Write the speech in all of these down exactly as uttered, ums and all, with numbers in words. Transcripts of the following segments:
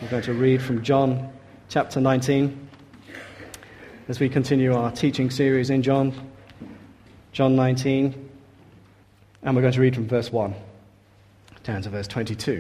We're going to read from John chapter nineteen as we continue our teaching series in John, John nineteen, and we're going to read from verse one down to verse twenty-two.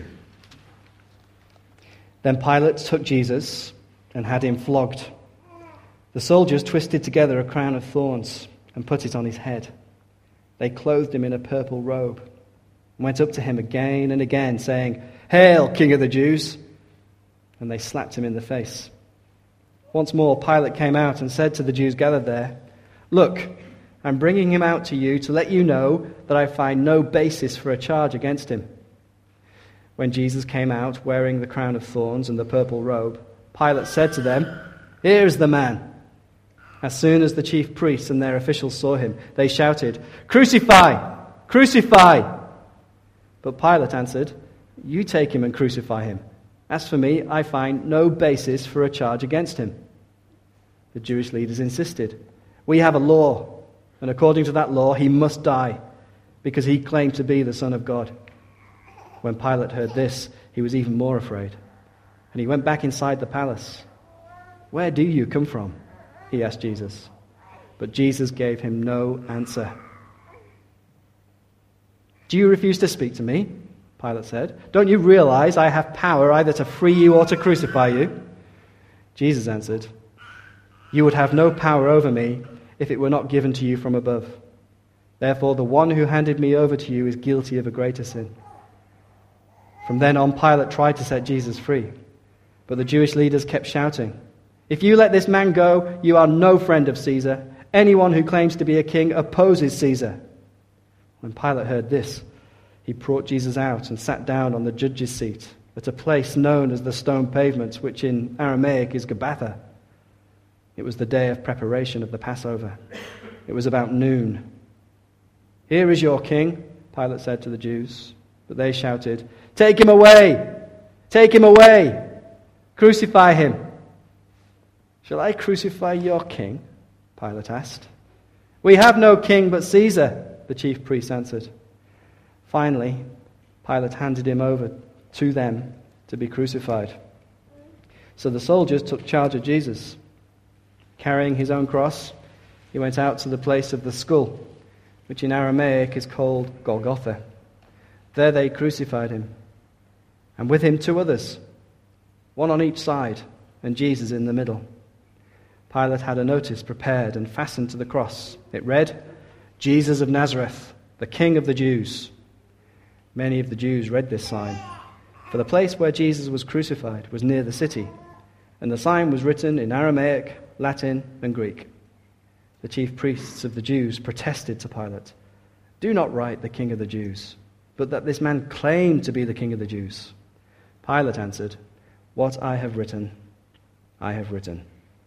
Then Pilate took Jesus and had him flogged. The soldiers twisted together a crown of thorns and put it on his head. They clothed him in a purple robe and went up to him again and again, saying, "Hail, King of the Jews!" And they slapped him in the face. Once more Pilate came out and said to the Jews gathered there, "Look, I'm bringing him out to you to let you know that I find no basis for a charge against him." When Jesus came out wearing the crown of thorns and the purple robe, Pilate said to them, "Here is the man." As soon as the chief priests and their officials saw him, they shouted, "Crucify! Crucify!" But Pilate answered, "You take him and crucify him. As for me, I find no basis for a charge against him." The Jewish leaders insisted, "We have a law, and according to that law he must die, because he claimed to be the Son of God." When Pilate heard this, he was even more afraid, and he went back inside the palace. "Where do you come from?" he asked Jesus. But Jesus gave him no answer. "Do you refuse to speak to me?" Pilate said. "Don't you realize I have power either to free you or to crucify you?" Jesus answered, "You would have no power over me if it were not given to you from above. Therefore the one who handed me over to you is guilty of a greater sin." From then on, Pilate tried to set Jesus free, but the Jewish leaders kept shouting, "If you let this man go, you are no friend of Caesar. Anyone who claims to be a king opposes Caesar." When Pilate heard this, he brought Jesus out and sat down on the judge's seat at a place known as the Stone Pavement, which in Aramaic is Gabbatha. It was the day of preparation of the Passover. It was about noon. "Here is your king," Pilate said to the Jews. But they shouted, "Take him away! Take him away! Crucify him!" "Shall I crucify your king?" Pilate asked. "We have no king but Caesar," the chief priest answered. Finally, Pilate handed him over to them to be crucified. So the soldiers took charge of Jesus. Carrying his own cross, he went out to the place of the skull, which in Aramaic is called Golgotha. There they crucified him, and with him two others, one on each side, and Jesus in the middle. Pilate had a notice prepared and fastened to the cross. It read, "Jesus of Nazareth, the King of the Jews." Many of the Jews read this sign, for the place where Jesus was crucified was near the city, and the sign was written in Aramaic, Latin, and Greek. The chief priests of the Jews protested to Pilate, "Do not write the King of the Jews, but that this man claimed to be the King of the Jews." Pilate answered, "What I have written, I have written."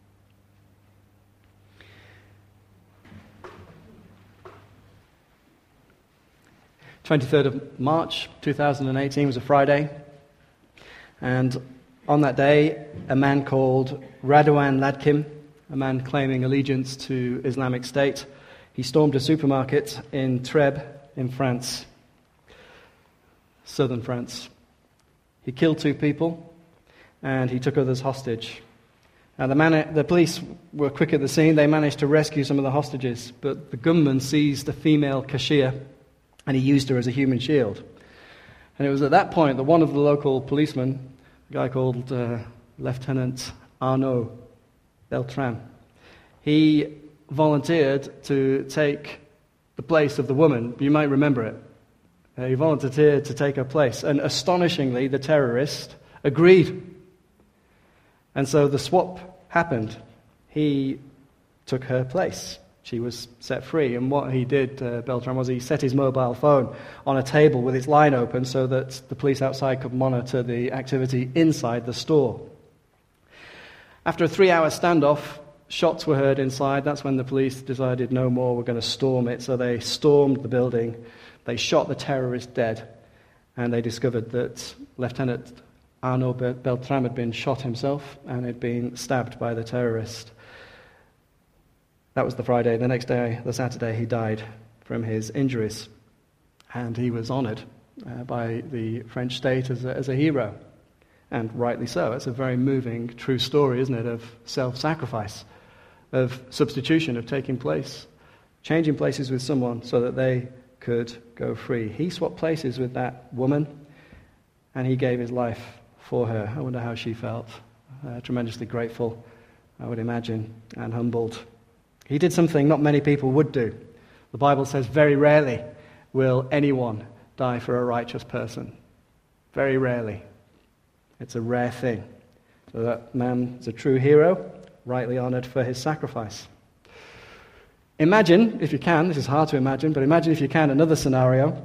twenty-third of March two thousand eighteen was a Friday, and on that day a man called Radovan Ladkim, a man claiming allegiance to Islamic State, he stormed a supermarket in Trèbes in France, southern France. He killed two people and he took others hostage. Now the, man, the police were quick at the scene. They managed to rescue some of the hostages, but the gunman seized a female cashier and he used her as a human shield. And it was at that point that one of the local policemen, a guy called uh, Lieutenant Arnaud Beltrame, he volunteered to take the place of the woman. You might remember it. Uh, he volunteered to take her place. And astonishingly, the terrorist agreed. And so the swap happened. He took her place. She was set free. And what he did, uh, Beltrame, was he set his mobile phone on a table with its line open so that the police outside could monitor the activity inside the store. After a three-hour standoff, shots were heard inside. That's when the police decided no more, we're going to storm it. So they stormed the building. They shot the terrorist dead. And they discovered that Lieutenant Arnaud Beltrame had been shot himself and had been stabbed by the terrorist. That was the Friday. The next day, the Saturday, he died from his injuries. And he was honoured uh, by the French state as a, as a hero. And rightly so. It's a very moving, true story, isn't it, of self-sacrifice, of substitution, of taking place, changing places with someone so that they could go free. He swapped places with that woman, and he gave his life for her. I wonder how she felt. Uh, tremendously grateful, I would imagine, and humbled. He did something not many people would do. The Bible says very rarely will anyone die for a righteous person. Very rarely. It's a rare thing. So that man is a true hero, rightly honored for his sacrifice. Imagine, if you can, this is hard to imagine, but imagine if you can another scenario.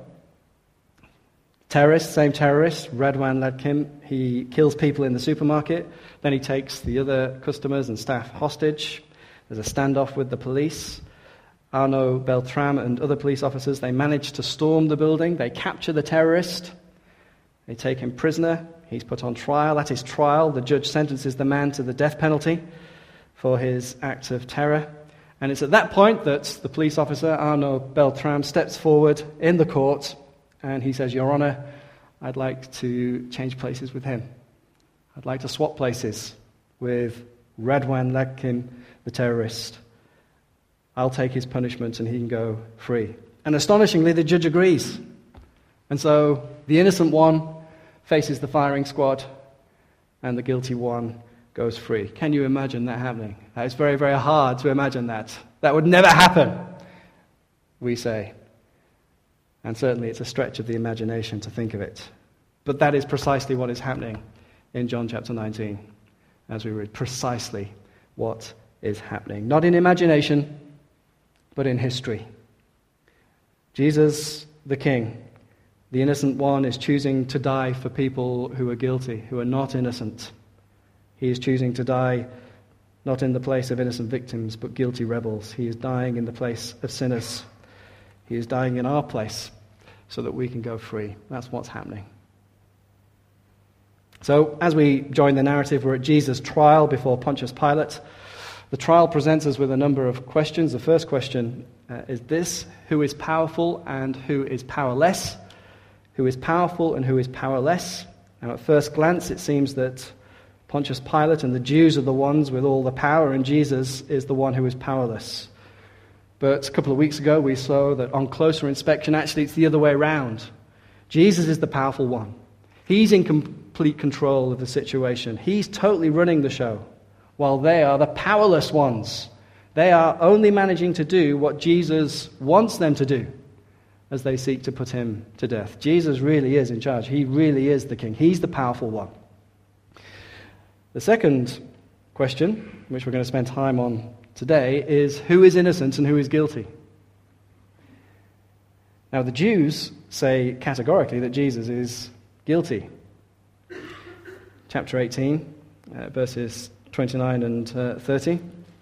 Terrorist, same terrorist, Radwan Ledkim, he kills people in the supermarket, then he takes the other customers and staff hostage. There's a standoff with the police. Arnaud Beltrame and other police officers, they manage to storm the building, they capture the terrorist, they take him prisoner, he's put on trial. At his trial, the judge sentences the man to the death penalty for his act of terror. And it's at that point that the police officer, Arnaud Beltrame, steps forward in the court and he says, "Your Honor, I'd like to change places with him. I'd like to swap places with Radwan Ledkim, the terrorist. I'll take his punishment and he can go free." And astonishingly, the judge agrees. And so the innocent one faces the firing squad and the guilty one goes free. Can you imagine that happening? It's very, very hard to imagine that. That would never happen, we say. And certainly it's a stretch of the imagination to think of it. But that is precisely what is happening in John chapter nineteen, as we read. Precisely what is happening. Not in imagination, but in history. Jesus, the King, the innocent one, is choosing to die for people who are guilty, who are not innocent. He is choosing to die not in the place of innocent victims, but guilty rebels. He is dying in the place of sinners. He is dying in our place so that we can go free. That's what's happening. So, as we join the narrative, we're at Jesus' trial before Pontius Pilate. The trial presents us with a number of questions. The first question uh, is this: who is powerful and who is powerless? Who is powerful and who is powerless? Now, at first glance, it seems that Pontius Pilate and the Jews are the ones with all the power, and Jesus is the one who is powerless. But a couple of weeks ago, we saw that on closer inspection, actually, it's the other way around. Jesus is the powerful one. He's in complete control of the situation. He's totally running the show, while they are the powerless ones. They are only managing to do what Jesus wants them to do as they seek to put him to death. Jesus really is in charge. He really is the king. He's the powerful one. The second question, which we're going to spend time on today, is who is innocent and who is guilty? Now, the Jews say categorically that Jesus is guilty. Chapter eighteen, uh, verses twenty-nine and uh, thirty.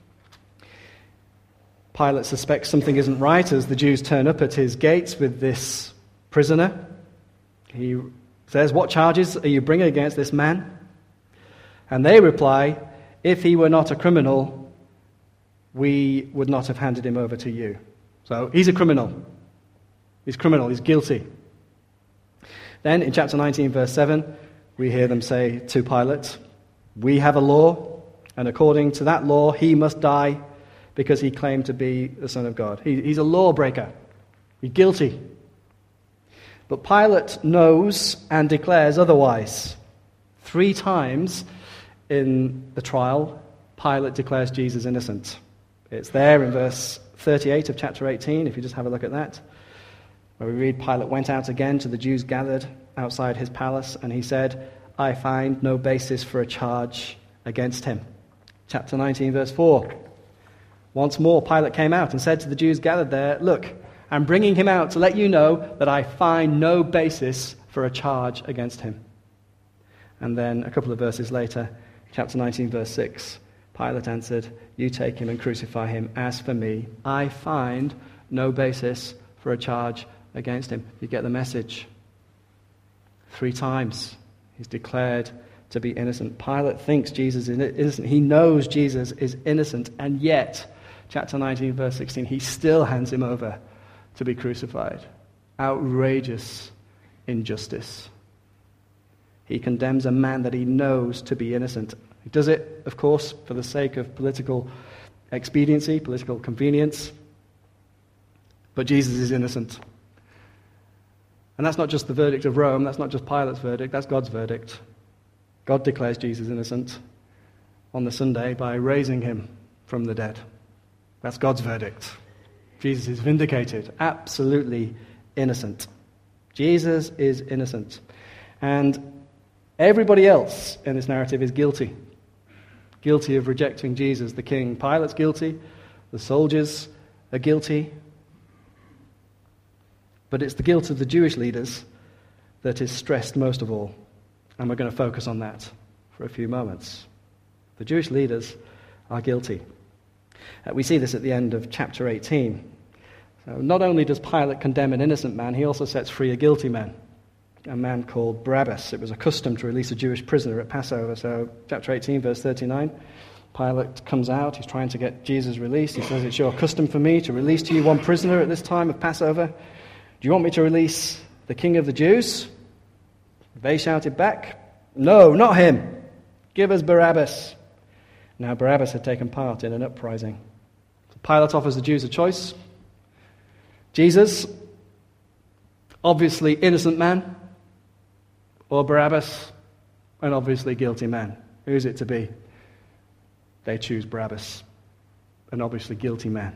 Pilate suspects something isn't right as the Jews turn up at his gates with this prisoner. He says, "What charges are you bringing against this man?" And they reply, "If he were not a criminal, we would not have handed him over to you." So he's a criminal. He's criminal. He's guilty. Then in chapter nineteen, verse seven, we hear them say to Pilate, "We have a law, and according to that law, he must die because he claimed to be the Son of God." He, he's a lawbreaker. He's guilty. But Pilate knows and declares otherwise. Three times in the trial, Pilate declares Jesus innocent. It's there in verse thirty-eight of chapter eighteen, if you just have a look at that, where we read, "Pilate went out again to the Jews gathered outside his palace, and he said, 'I find no basis for a charge against him.'" Chapter nineteen, verse four. Once more, Pilate came out and said to the Jews gathered there, "Look, I'm bringing him out to let you know that I find no basis for a charge against him." And then a couple of verses later, chapter nineteen, verse six, Pilate answered, "You take him and crucify him. As for me, I find no basis for a charge against him." You get the message. Three times he's declared to be innocent. Pilate thinks Jesus is innocent. He knows Jesus is innocent, and yet, chapter nineteen, verse sixteen, he still hands him over to be crucified. Outrageous injustice. He condemns a man that he knows to be innocent. He does it, of course, for the sake of political expediency, political convenience. But Jesus is innocent. And that's not just the verdict of Rome, that's not just Pilate's verdict, that's God's verdict. God declares Jesus innocent on the Sunday by raising him from the dead. That's God's verdict. Jesus is vindicated, absolutely innocent. Jesus is innocent. And everybody else in this narrative is guilty. Guilty of rejecting Jesus, the king. Pilate's guilty. The soldiers are guilty. But it's the guilt of the Jewish leaders that is stressed most of all. And we're going to focus on that for a few moments. The Jewish leaders are guilty. Uh, we see this at the end of chapter eighteen. So not only does Pilate condemn an innocent man, he also sets free a guilty man, a man called Barabbas. It was a custom to release a Jewish prisoner at Passover. So chapter eighteen, verse thirty-nine, Pilate comes out. He's trying to get Jesus released. He says, "It's your custom for me to release to you one prisoner at this time of Passover. Do you want me to release the king of the Jews?" They shouted back, "No, not him. Give us Barabbas." Now Barabbas had taken part in an uprising. So Pilate offers the Jews a choice. Jesus, obviously innocent man, or Barabbas, an obviously guilty man. Who is it to be? They choose Barabbas, an obviously guilty man.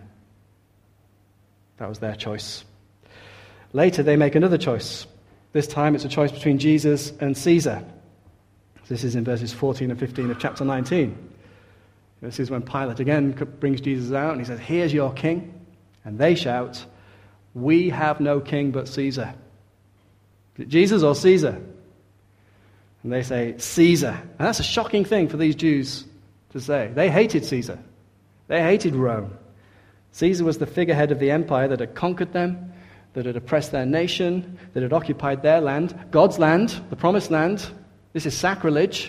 That was their choice. Later they make another choice. This time it's a choice between Jesus and Caesar. This is in verses fourteen and fifteen of chapter nineteen. This is when Pilate again brings Jesus out and he says, "Here's your king." And they shout, "We have no king but Caesar." Is it Jesus or Caesar? And they say, "Caesar." And that's a shocking thing for these Jews to say. They hated Caesar. They hated Rome. Caesar was the figurehead of the empire that had conquered them, that had oppressed their nation, that had occupied their land, God's land, the promised land. This is sacrilege.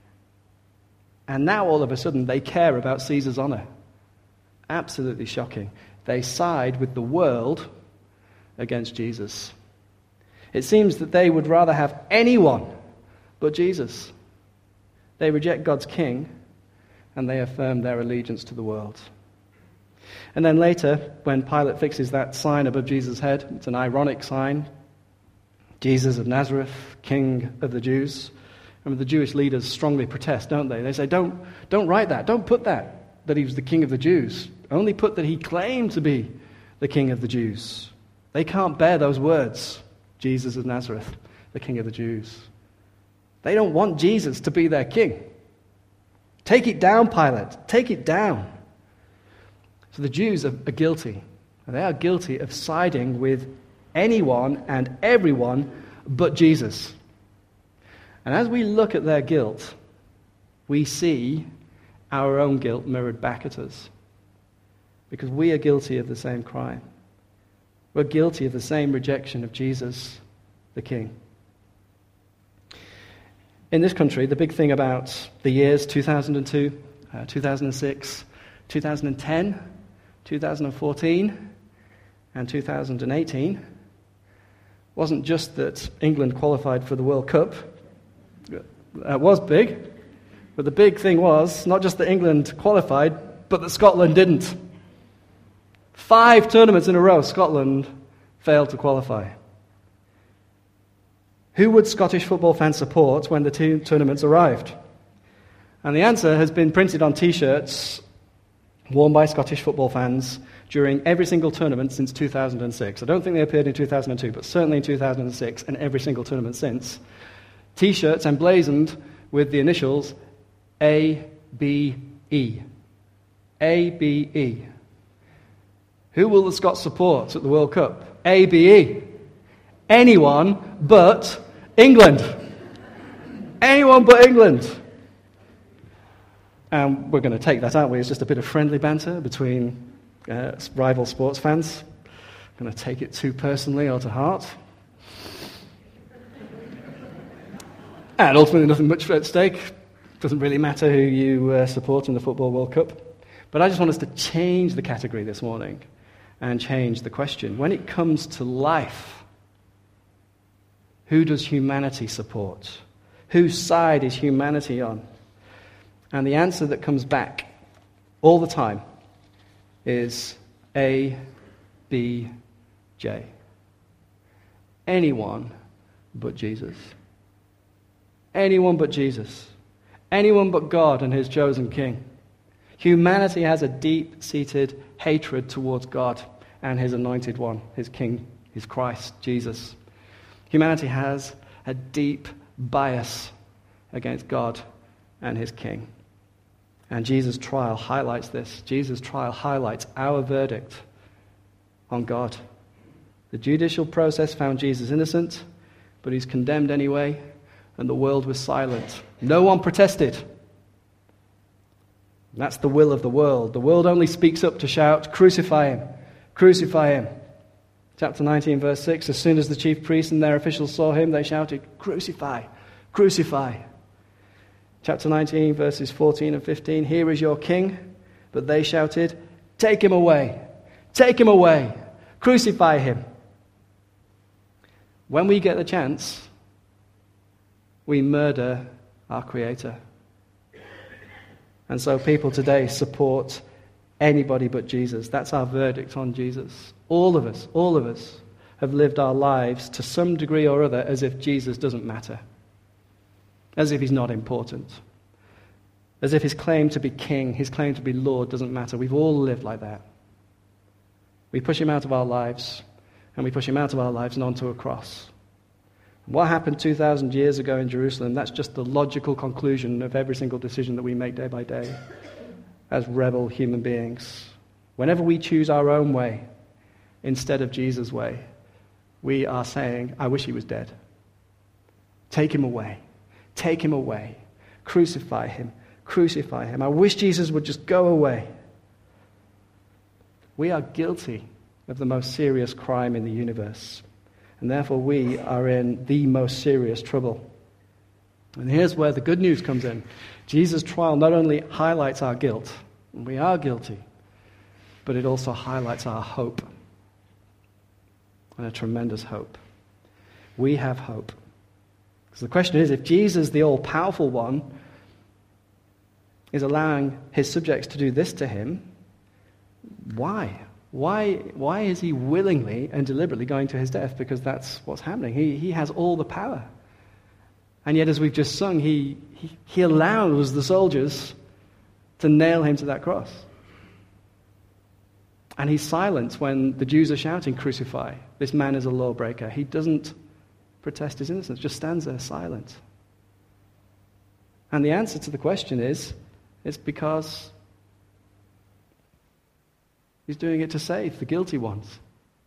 And now all of a sudden they care about Caesar's honor. Absolutely shocking. They side with the world against Jesus. It seems that they would rather have anyone but Jesus. They reject God's king and they affirm their allegiance to the world. And then later, when Pilate fixes that sign above Jesus' head, it's an ironic sign, Jesus of Nazareth, King of the Jews. I mean, the Jewish leaders strongly protest, don't they? They say, don't, don't write that, don't put that, that he was the King of the Jews. Only put that he claimed to be the King of the Jews. They can't bear those words, Jesus of Nazareth, the King of the Jews. They don't want Jesus to be their king. Take it down, Pilate, take it down. So the Jews are, are guilty. They are guilty of siding with anyone and everyone but Jesus. And as we look at their guilt, we see our own guilt mirrored back at us. Because we are guilty of the same crime. We're guilty of the same rejection of Jesus, the King. In this country, the big thing about the years two thousand two, uh, two thousand six, two thousand ten, two thousand fourteen, and two thousand eighteen wasn't just that England qualified for the World Cup. That was big. But the big thing was not just that England qualified, but that Scotland didn't. Five tournaments in a row, Scotland failed to qualify. Who would Scottish football fans support when the two tournaments arrived? And the answer has been printed on T-shirts worn by Scottish football fans during every single tournament since two thousand six. I don't think they appeared in two thousand two, but certainly in two thousand six and every single tournament since. T-shirts emblazoned with the initials A B E. A B E. Who will the Scots support at the World Cup? A B E. Anyone but England. Anyone but England. And we're going to take that, aren't we? It's just a bit of friendly banter between uh, rival sports fans. I'm going to take it too personally or to heart. And ultimately nothing much at stake. Doesn't really matter who you uh, support in the Football World Cup. But I just want us to change the category this morning and change the question. When it comes to life, who does humanity support? Whose side is humanity on? And the answer that comes back all the time is A, B, J. Anyone but Jesus. Anyone but Jesus. Anyone but God and his chosen king. Humanity has a deep-seated hatred towards God and his anointed one, his king, his Christ, Jesus. Humanity has a deep bias against God and his king. And Jesus' trial highlights this. Jesus' trial highlights our verdict on God. The judicial process found Jesus innocent, but he's condemned anyway, and the world was silent. No one protested. That's the will of the world. The world only speaks up to shout, "Crucify him! Crucify him!" Chapter nineteen, verse six, as soon as the chief priests and their officials saw him, they shouted, "Crucify! Crucify!" Chapter nineteen, verses fourteen and fifteen, "Here is your king." But they shouted, "Take him away! Take him away! Crucify him!" When we get the chance, we murder our Creator. And so people today support anybody but Jesus. That's our verdict on Jesus. All of us, all of us have lived our lives to some degree or other as if Jesus doesn't matter. As if he's not important. As if his claim to be king, his claim to be Lord doesn't matter. We've all lived like that. We push him out of our lives, and we push him out of our lives and onto a cross. What happened two thousand years ago in Jerusalem, that's just the logical conclusion of every single decision that we make day by day as rebel human beings. Whenever we choose our own way instead of Jesus' way, we are saying, "I wish he was dead. Take him away. Take him away. Crucify him. Crucify him. I wish Jesus would just go away." We are guilty of the most serious crime in the universe. And therefore we are in the most serious trouble. And here's where the good news comes in. Jesus' trial not only highlights our guilt, and we are guilty, but it also highlights our hope. And a tremendous hope. We have hope. So the question is, if Jesus, the all-powerful one, is allowing his subjects to do this to him, why? Why, why is he willingly and deliberately going to his death? Because that's what's happening. He, he has all the power. And yet, as we've just sung, he, he, he allows the soldiers to nail him to that cross. And he's silent when the Jews are shouting, "Crucify. This man is a lawbreaker." He doesn't protest his innocence, just stands there silent. And the answer to the question is, it's because he's doing it to save the guilty ones.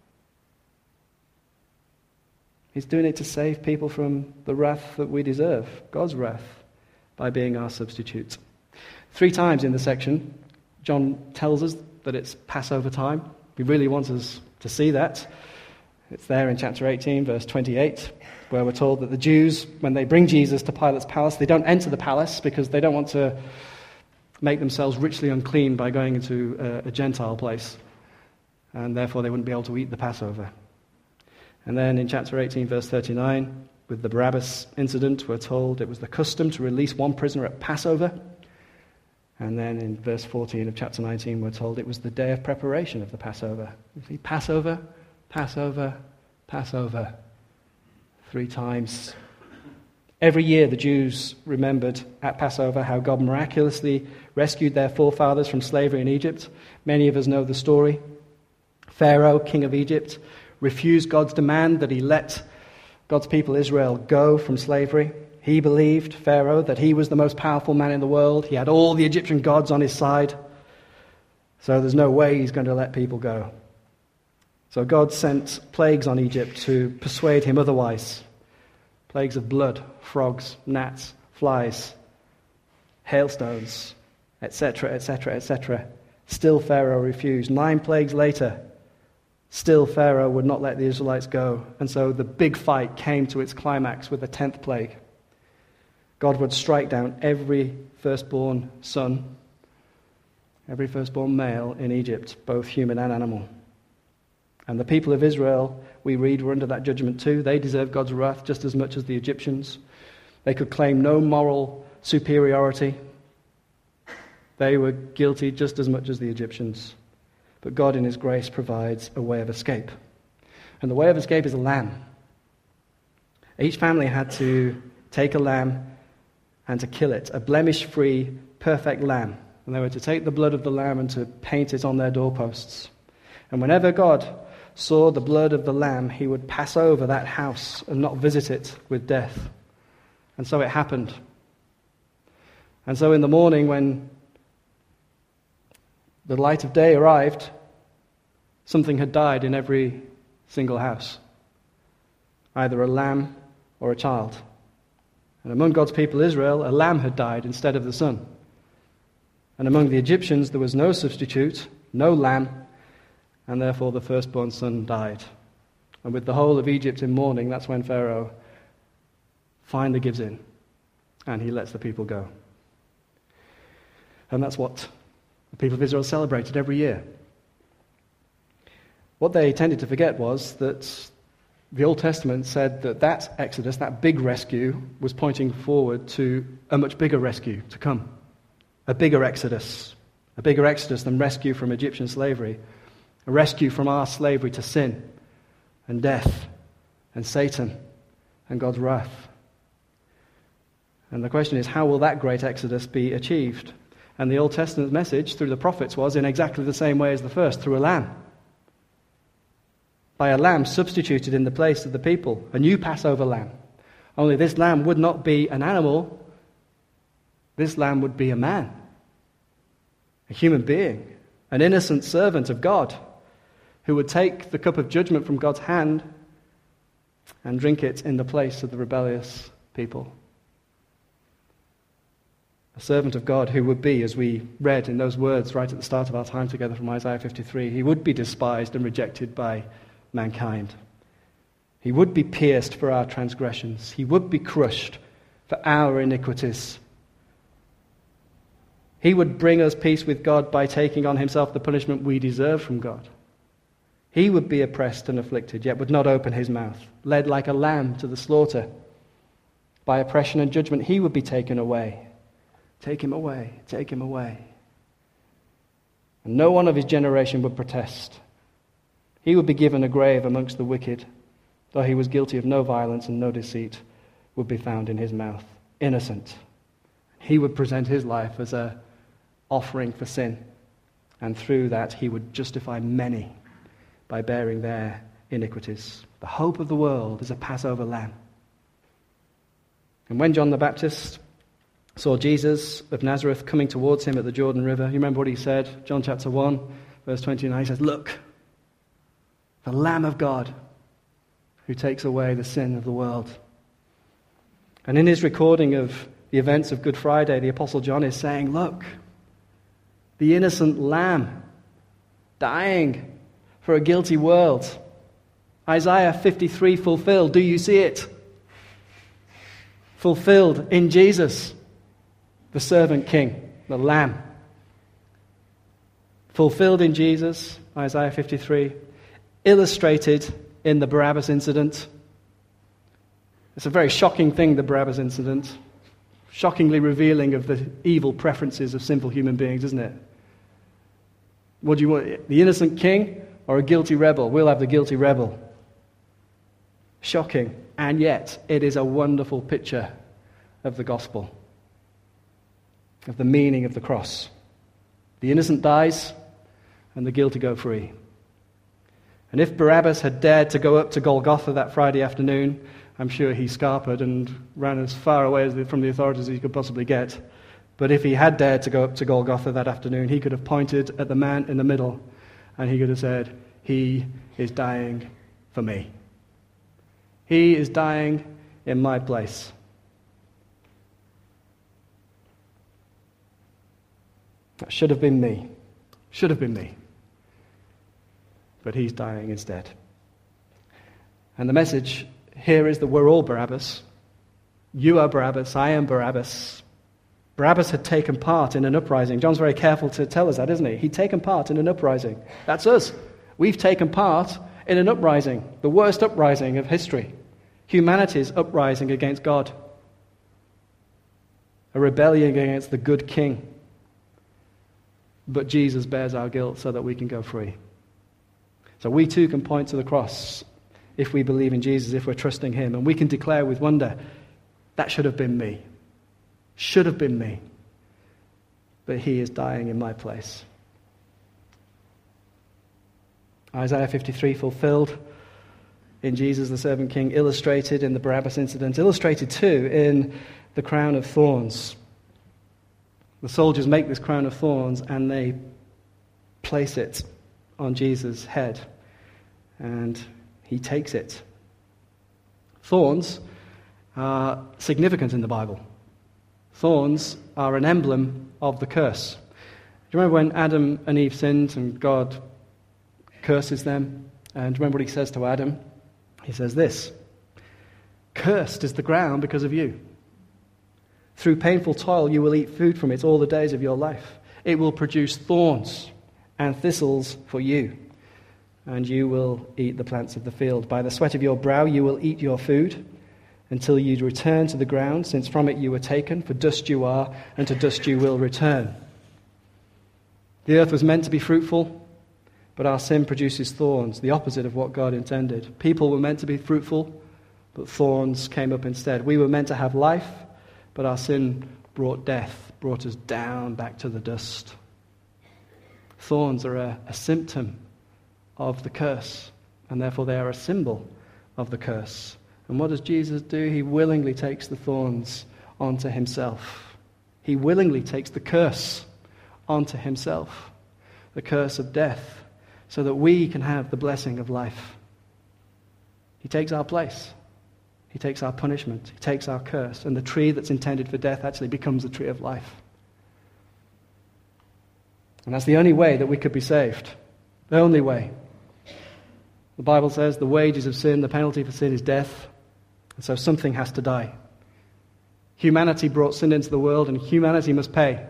He's doing it to save people from the wrath that we deserve, God's wrath, by being our substitute. Three times in the section, John tells us that it's Passover time. He really wants us to see that. It's there in chapter eighteen, verse twenty-eight, where we're told that the Jews, when they bring Jesus to Pilate's palace, they don't enter the palace because they don't want to make themselves richly unclean by going into a, a Gentile place. And therefore they wouldn't be able to eat the Passover. And then in chapter eighteen, verse thirty-nine, with the Barabbas incident, we're told it was the custom to release one prisoner at Passover. And then in verse fourteen of chapter nineteen, we're told it was the day of preparation of the Passover. You see, Passover, Passover, Passover, three times. Every year the Jews remembered at Passover how God miraculously rescued their forefathers from slavery in Egypt. Many of us know the story. Pharaoh, king of Egypt, refused God's demand that he let God's people Israel go from slavery. He believed, Pharaoh, that he was the most powerful man in the world. He had all the Egyptian gods on his side. So there's no way he's going to let people go. So God sent plagues on Egypt to persuade him otherwise. Plagues of blood, frogs, gnats, flies, hailstones, et cetera, et cetera, et cetera. Still Pharaoh refused. Nine plagues later, still Pharaoh would not let the Israelites go. And so the big fight came to its climax with the tenth plague. God would strike down every firstborn son, every firstborn male in Egypt, both human and animal. And the people of Israel, we read, were under that judgment too. They deserved God's wrath just as much as the Egyptians. They could claim no moral superiority. They were guilty just as much as the Egyptians. But God in his grace provides a way of escape. And the way of escape is a lamb. Each family had to take a lamb and to kill it, a blemish-free, perfect lamb. And they were to take the blood of the lamb and to paint it on their doorposts. And whenever God saw the blood of the lamb, he would pass over that house and not visit it with death. And so it happened. And so in the morning, when the light of day arrived, something had died in every single house. Either a lamb or a child. And among God's people Israel, a lamb had died instead of the son. And among the Egyptians, there was no substitute, no lamb, and therefore the firstborn son died. And with the whole of Egypt in mourning, that's when Pharaoh finally gives in, and he lets the people go. And that's what the people of Israel celebrated every year. What they tended to forget was that the Old Testament said that that Exodus, that big rescue, was pointing forward to a much bigger rescue to come. A bigger Exodus. A bigger Exodus than rescue from Egyptian slavery. A rescue from our slavery to sin and death and Satan and God's wrath. And the question is, how will that great Exodus be achieved? And the Old Testament message through the prophets was in exactly the same way as the first, through a lamb. By a lamb substituted in the place of the people, a new Passover lamb. Only this lamb would not be an animal, this lamb would be a man, a human being, an innocent servant of God, who would take the cup of judgment from God's hand and drink it in the place of the rebellious people. A servant of God who would be, as we read in those words right at the start of our time together from Isaiah fifty-three, he would be despised and rejected by mankind. He would be pierced for our transgressions. He would be crushed for our iniquities. He would bring us peace with God by taking on himself the punishment we deserve from God. He would be oppressed and afflicted, yet would not open his mouth. Led like a lamb to the slaughter. By oppression and judgment, he would be taken away. Take him away, take him away. And no one of his generation would protest. He would be given a grave amongst the wicked, though he was guilty of no violence and no deceit would be found in his mouth. Innocent. He would present his life as an offering for sin, and through that he would justify many by bearing their iniquities. The hope of the world is a Passover lamb. And when John the Baptist saw Jesus of Nazareth coming towards him at the Jordan River, you remember what he said? John chapter one, verse twenty-nine, he says, "Look, the Lamb of God who takes away the sin of the world." And in his recording of the events of Good Friday, the Apostle John is saying, look, the innocent lamb dying for a guilty world. Isaiah fifty-three fulfilled. Do you see it? Fulfilled in Jesus, the servant king, the lamb. Fulfilled in Jesus, Isaiah fifty-three. Illustrated in the Barabbas incident. It's a very shocking thing, the Barabbas incident. Shockingly revealing of the evil preferences of sinful human beings, isn't it? What do you want? The innocent king or a guilty rebel? We'll have the guilty rebel. Shocking. And yet, it is a wonderful picture of the gospel, of the meaning of the cross. The innocent dies, and the guilty go free. And if Barabbas had dared to go up to Golgotha that Friday afternoon, I'm sure he scarpered and ran as far away as the, from the authorities as he could possibly get. But if he had dared to go up to Golgotha that afternoon, he could have pointed at the man in the middle, and he could have said, "He is dying for me. He is dying in my place." That should have been me. Should have been me. But he's dying instead. And the message here is that we're all Barabbas. You are Barabbas. I am Barabbas. Barabbas had taken part in an uprising. John's very careful to tell us that, isn't he? He'd taken part in an uprising. That's us. We've taken part in an uprising, the worst uprising of history. Humanity's uprising against God. a rebellion against the good king. But Jesus bears our guilt so that we can go free. So we too can point to the cross if we believe in Jesus, if we're trusting him, and we can declare with wonder, that should have been me. Should have been me. But he is dying in my place. Isaiah fifty-three fulfilled in Jesus the servant king, illustrated in the Barabbas incident, illustrated too in the crown of thorns. The soldiers make this crown of thorns and they place it on Jesus' head. And he takes it. Thorns are significant in the Bible. Thorns are an emblem of the curse. Do you remember when Adam and Eve sinned and God curses them? And remember what he says to Adam? He says this, "Cursed is the ground because of you. Through painful toil you will eat food from it all the days of your life. It will produce thorns and thistles for you, and you will eat the plants of the field. By the sweat of your brow you will eat your food until you return to the ground, since from it you were taken, for dust you are, and to dust you will return." The earth was meant to be fruitful, but our sin produces thorns, the opposite of what God intended. People were meant to be fruitful, but thorns came up instead. We were meant to have life, but our sin brought death, brought us down back to the dust. Thorns are a, a symptom of the curse, and therefore they are a symbol of the curse. And what does Jesus do? He willingly takes the thorns onto himself. He willingly takes the curse onto himself, the curse of death, so that we can have the blessing of life. He takes our place. He takes our punishment. He takes our curse. And the tree that's intended for death actually becomes the tree of life. And that's the only way that we could be saved. The only way. The Bible says the wages of sin, the penalty for sin is death. And so something has to die. Humanity brought sin into the world, and humanity must pay.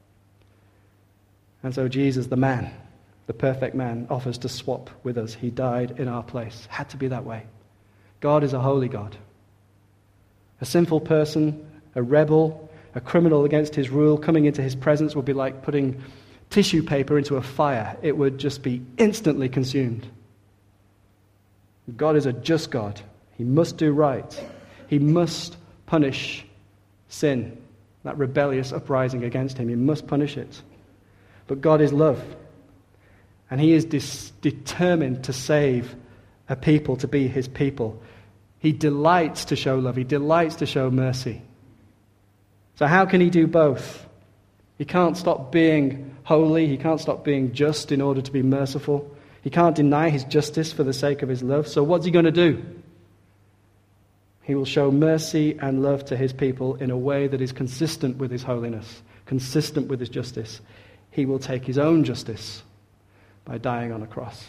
And so Jesus, the man, the perfect man, offers to swap with us. He died in our place. Had to be that way. God is a holy God. A sinful person, a rebel, a criminal against his rule, coming into his presence would be like putting tissue paper into a fire. It would just be instantly consumed. God is a just God. He must do right. He must punish sin, that rebellious uprising against him. He must punish it. But God is love. And he is dis- determined to save a people, to be his people. He delights to show love. He delights to show mercy. So how can he do both? He can't stop being holy. He can't stop being just in order to be merciful. He can't deny his justice for the sake of his love. So what's he going to do? He will show mercy and love to his people in a way that is consistent with his holiness, consistent with his justice. He will take his own justice by dying on a cross.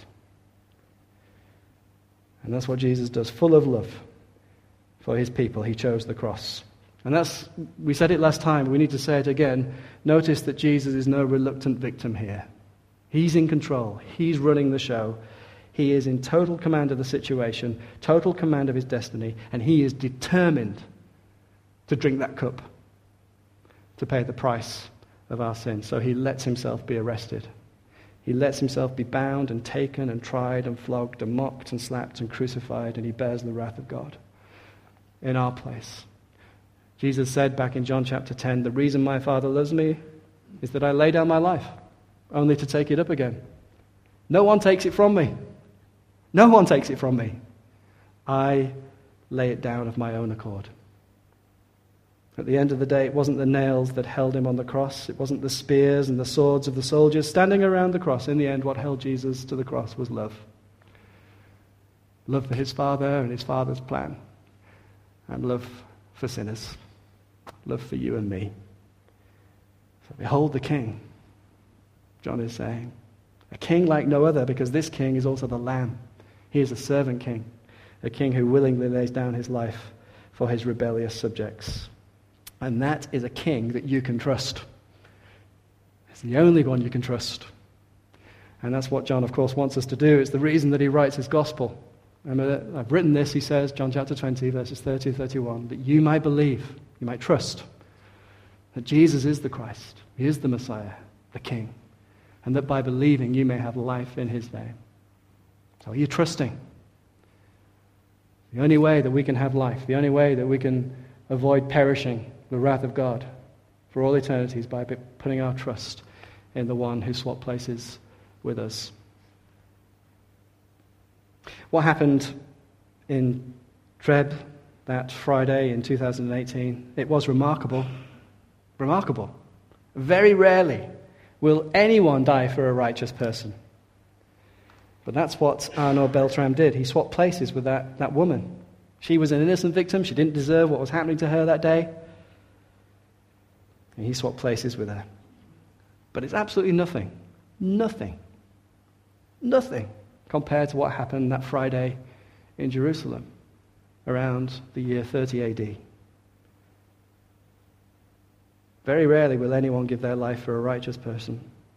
And that's what Jesus does, full of love for his people. He chose the cross. And that's, we said it last time, we need to say it again. Notice that Jesus is no reluctant victim here. He's in control. He's running the show. He is in total command of the situation, total command of his destiny, and he is determined to drink that cup, to pay the price of our sin. So he lets himself be arrested. He lets himself be bound and taken and tried and flogged and mocked and slapped and crucified, and he bears the wrath of God in our place. Jesus said back in John chapter ten, the reason my Father loves me is that I lay down my life, only to take it up again. No one takes it from me. No one takes it from me. I lay it down of my own accord. At the end of the day, it wasn't the nails that held him on the cross. It wasn't the spears and the swords of the soldiers standing around the cross. In the end, what held Jesus to the cross was love. Love for his Father and his Father's plan. And love for sinners. Love for you and me. So behold the King, John is saying. A king like no other, because this king is also the Lamb. He is a servant king. A king who willingly lays down his life for his rebellious subjects. And that is a king that you can trust. It's the only one you can trust. And that's what John, of course, wants us to do. It's the reason that he writes his gospel. And I've written this, he says, John chapter twenty, verses thirty to thirty-one, that you might believe, you might trust, that Jesus is the Christ, he is the Messiah, the King, and that by believing you may have life in his name. So are you trusting? The only way that we can have life, the only way that we can avoid perishing the wrath of God for all eternity is by putting our trust in the one who swapped places with us. What happened in Treb that Friday in two thousand eighteen? It was remarkable. Remarkable. Very rarely will anyone die for a righteous person. But that's what Arnaud Beltrame did. He swapped places with that, that woman. She was an innocent victim. She didn't deserve what was happening to her that day. And he swapped places with her. But it's absolutely nothing. Nothing. Nothing compared to what happened that Friday in Jerusalem around the year thirty A D. Very rarely will anyone give their life for a righteous person.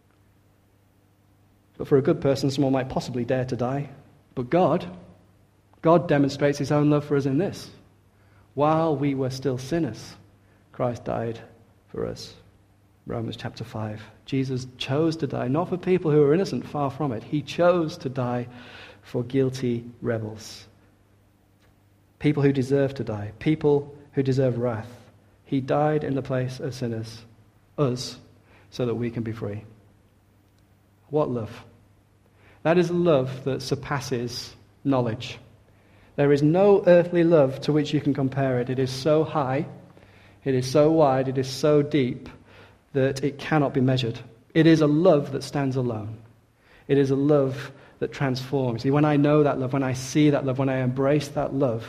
But for a good person, someone might possibly dare to die. But God, God demonstrates his own love for us in this. While we were still sinners, Christ died for us. Romans chapter five. Jesus chose to die, not for people who are innocent, far from it. He chose to die for guilty rebels. People who deserve to die. People who deserve wrath. He died in the place of sinners, us, so that we can be free. What love? That is love that surpasses knowledge. There is no earthly love to which you can compare it. It is so high, it is so wide, it is so deep that it cannot be measured. It is a love that stands alone. It is a love that transforms. See, when I know that love, when I see that love, when I embrace that love,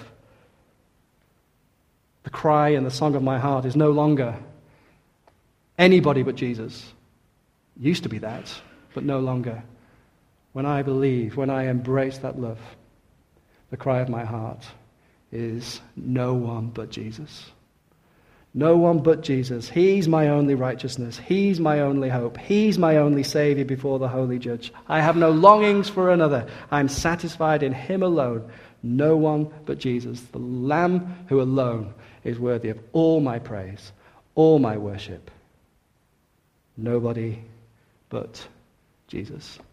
the cry and the song of my heart is no longer anybody but Jesus. It used to be that, but no longer. When I believe, when I embrace that love, the cry of my heart is no one but Jesus. No one but Jesus. He's my only righteousness. He's my only hope. He's my only Savior before the Holy Judge. I have no longings for another. I'm satisfied in him alone. No one but Jesus, the Lamb who alone is worthy of all my praise, all my worship. Nobody but Jesus.